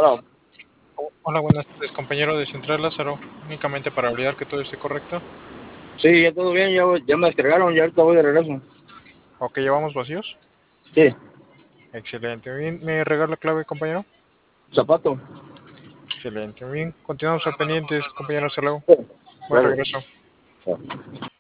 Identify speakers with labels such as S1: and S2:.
S1: Hola.
S2: Hola, buenas tardes, compañero de Central Lázaro. Únicamente para validar que todo esté correcto.
S1: Sí, ya todo bien, ya me descargaron, ya ahorita voy de regreso.
S2: Ok, llevamos vacíos.
S1: Sí,
S2: Excelente. Bien, ¿me regala la clave, compañero?
S1: zapato.
S2: Excelente. Bien, continuamos al pendiente, compañero. Hasta luego.
S1: Sí,
S2: Buen
S1: gracias.
S2: regreso.
S1: Sí.